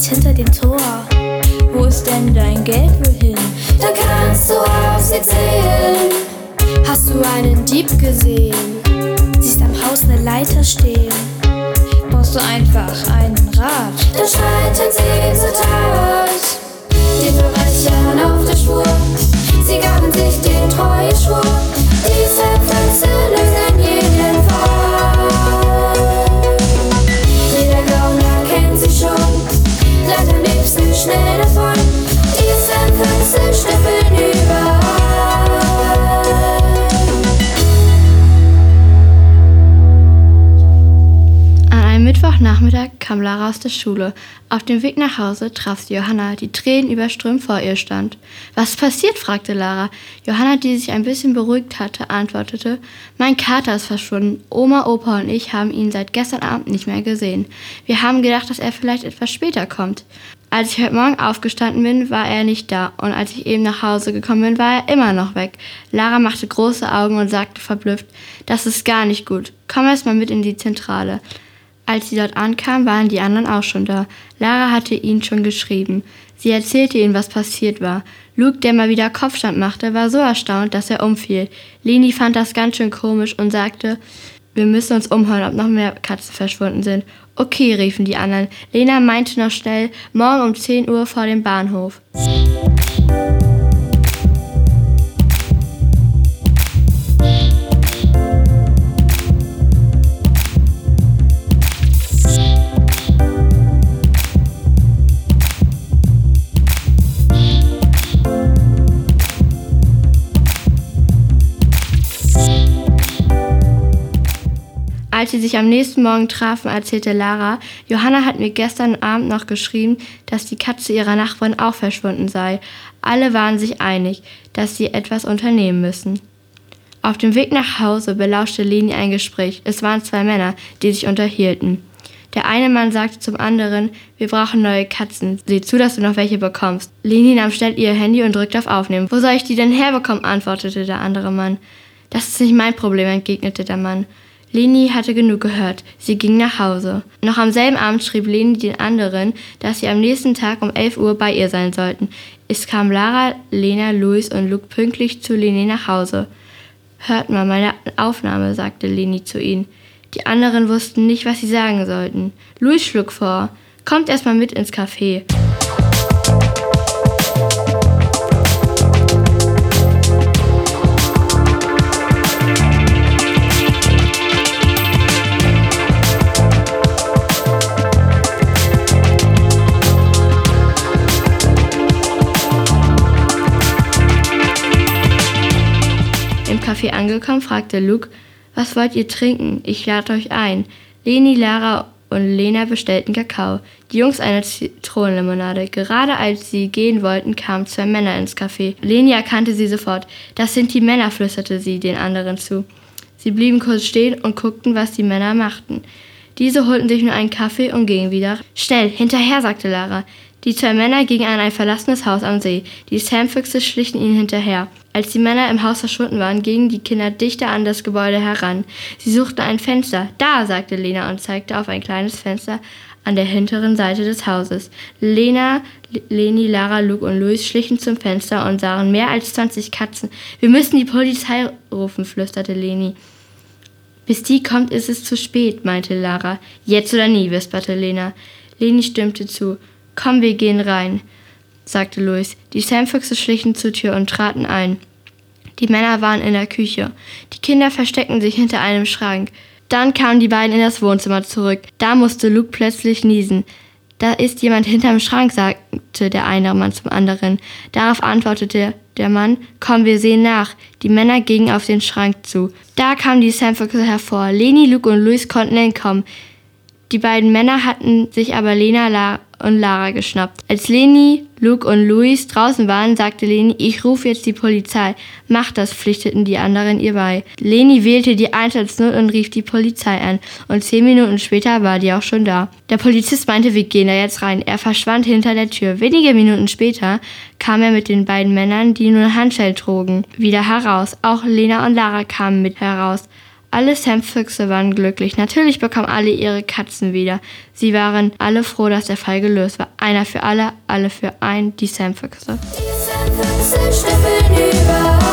hinter dem Tor. Wo ist denn dein Geld wohl hin? Da kannst du auf sie zählen. Hast du einen Dieb gesehen? Siehst am Haus eine Leiter stehen. Brauchst du einfach einen Rat? Dann schreiten sie zur Tat. Den Verbrechern auf der Spur. Sie gaben sich den Treueschwur. Diese Füchse lösen jeden Fall. Jeder Gauner kennt sie schon, bleibt am liebsten schnell davon. Diese Füchse schnüffeln überall. Am Mittwochnachmittag kam Lara aus der Schule. Auf dem Weg nach Hause traf sie Johanna, die tränenüberströmt vor ihr stand. »Was ist passiert?« fragte Lara. Johanna, die sich ein bisschen beruhigt hatte, antwortete, »Mein Kater ist verschwunden. Oma, Opa und ich haben ihn seit gestern Abend nicht mehr gesehen. Wir haben gedacht, dass er vielleicht etwas später kommt. Als ich heute Morgen aufgestanden bin, war er nicht da. Und als ich eben nach Hause gekommen bin, war er immer noch weg.« Lara machte große Augen und sagte verblüfft, »Das ist gar nicht gut. Komm erst mal mit in die Zentrale.« Als sie dort ankam, waren die anderen auch schon da. Lara hatte ihnen schon geschrieben. Sie erzählte ihnen, was passiert war. Luke, der mal wieder Kopfstand machte, war so erstaunt, dass er umfiel. Leni fand das ganz schön komisch und sagte, wir müssen uns umhören, ob noch mehr Katzen verschwunden sind. Okay, riefen die anderen. Lena meinte noch schnell, morgen um 10 Uhr vor dem Bahnhof. Als sie sich am nächsten Morgen trafen, erzählte Lara, Johanna hat mir gestern Abend noch geschrieben, dass die Katze ihrer Nachbarin auch verschwunden sei. Alle waren sich einig, dass sie etwas unternehmen müssen. Auf dem Weg nach Hause belauschte Leni ein Gespräch. Es waren 2 Männer, die sich unterhielten. Der eine Mann sagte zum anderen, wir brauchen neue Katzen. Sieh zu, dass du noch welche bekommst. Leni nahm schnell ihr Handy und drückte auf Aufnehmen. Wo soll ich die denn herbekommen? Antwortete der andere Mann. Das ist nicht mein Problem, entgegnete der Mann. Leni hatte genug gehört. Sie ging nach Hause. Noch am selben Abend schrieb Leni den anderen, dass sie am nächsten Tag um 11 Uhr bei ihr sein sollten. Es kamen Lara, Lena, Luis und Luke pünktlich zu Leni nach Hause. Hört mal meine Aufnahme, sagte Leni zu ihnen. Die anderen wussten nicht, was sie sagen sollten. Luis schlug vor, kommt erst mal mit ins Café. Im Café angekommen, fragte Luke, was wollt ihr trinken? Ich lade euch ein. Leni, Lara und Lena bestellten Kakao. Die Jungs eine Zitronenlimonade. Gerade als sie gehen wollten, kamen 2 Männer ins Café. Leni erkannte sie sofort. Das sind die Männer, flüsterte sie den anderen zu. Sie blieben kurz stehen und guckten, was die Männer machten. Diese holten sich nur einen Kaffee und gingen wieder. Schnell, hinterher, sagte Lara. Die 2 Männer gingen an ein verlassenes Haus am See. Die Sam-Füchse schlichen ihnen hinterher. Als die Männer im Haus verschwunden waren, gingen die Kinder dichter an das Gebäude heran. Sie suchten ein Fenster. Da, sagte Lena und zeigte auf ein kleines Fenster an der hinteren Seite des Hauses. Lena, Leni, Lara, Luke und Luis schlichen zum Fenster und sahen mehr als 20 Katzen. Wir müssen die Polizei rufen, flüsterte Leni. Bis die kommt, ist es zu spät, meinte Lara. Jetzt oder nie, wisperte Lena. Leni stimmte zu. Komm, wir gehen rein, sagte Luis. Die Sam-Füchse schlichen zur Tür und traten ein. Die Männer waren in der Küche. Die Kinder versteckten sich hinter einem Schrank. Dann kamen die beiden in das Wohnzimmer zurück. Da musste Luke plötzlich niesen. Da ist jemand hinterm Schrank, sagte der eine Mann zum anderen. Darauf antwortete der Mann, komm, wir sehen nach. Die Männer gingen auf den Schrank zu. Da kamen die Sam-Füchse hervor. Leni, Luke und Luis konnten entkommen. Die beiden Männer hatten sich aber Lena und Lara geschnappt. Als Leni, Luke und Luis draußen waren, sagte Leni, ich rufe jetzt die Polizei. Mach das, pflichteten die anderen ihr bei. Leni wählte die 110 und rief die Polizei an. Und 10 Minuten später war die auch schon da. Der Polizist meinte, wir gehen da jetzt rein. Er verschwand hinter der Tür. Wenige Minuten später kam er mit den beiden Männern, die nur Handschellen trugen, wieder heraus. Auch Lena und Lara kamen mit heraus. Alle Sam-Füchse waren glücklich. Natürlich bekamen alle ihre Katzen wieder. Sie waren alle froh, dass der Fall gelöst war. Einer für alle für einen, die Sam-Füchse. Die Sam-Füchse schnüffeln überall.